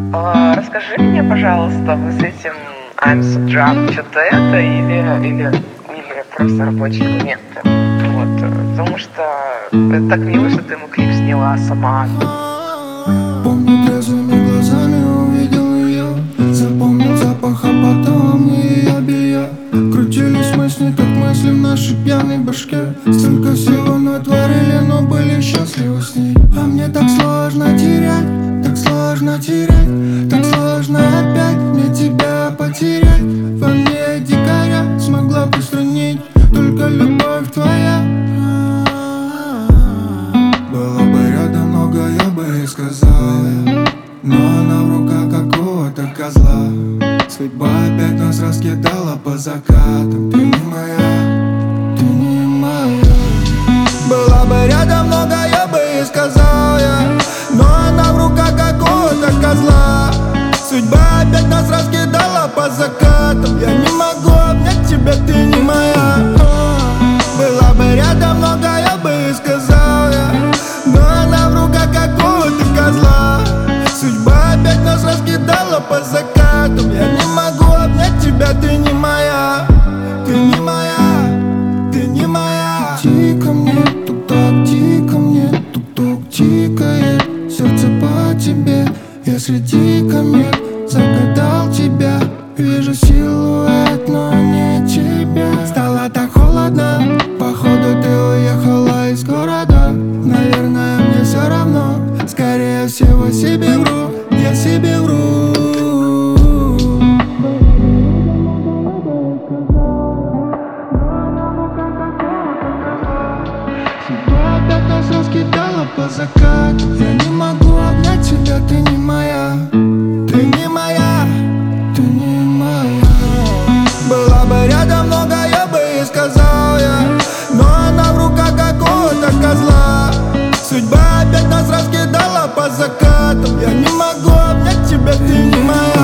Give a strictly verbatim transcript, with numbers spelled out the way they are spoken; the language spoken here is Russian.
А, расскажи мне, пожалуйста, вы с этим I'm so drunk что-то это или, или, или просто рабочие моменты? Вот, э, потому что это так мило, что ты ему клип сняла сама. Помню, трезвыми глазами увидел ее. Запомнил запах, а потом и ее белье. Крутились мысли, как мысли в нашей пьяной башке. Столько всего натворили, но были счастливы с ней. А мне так сложно терять, так сложно терять, так сложно опять мне тебя потерять. Во мне дикаря смогла устранить только любовь твоя. Было бы рядом много, я бы ей сказал, но она в руках какого-то козла. Судьба опять нас раскидала по закатам. Ты не моя, ты не моя. Была бы рядом много, я бы ей сказал, я, но она в руках какого-то козла. Судьба опять нас раскидала по закатам. Я не могу обнять тебя, ты не моя. Была бы рядом много, я бы ей сказал, я, но она в руках какого-то козла. Судьба опять нас раскидала по закатам. Я не могу обнять тебя, ты не моя. Ты не моя, ты не моя. Тихо мне, тук-так, тихо мне, тук-тук тикает. Сердце по тебе, я среди комет загадал тебя. Вижу силуэт, но не тебя. Стало так холодно, походу ты уехала из города. Наверное, мне все равно, скорее всего себе вру, я себе вру. Судьба опять нас раскидала по закату. Я не могу обнять тебя, ты не моя. Ты не моя, ты не моя. Была бы рядом много, я бы ей сказал, я, но она в руках какого-то козла. Судьба опять нас раскидала по закатам. Я не могу обнять тебя, ты не моя.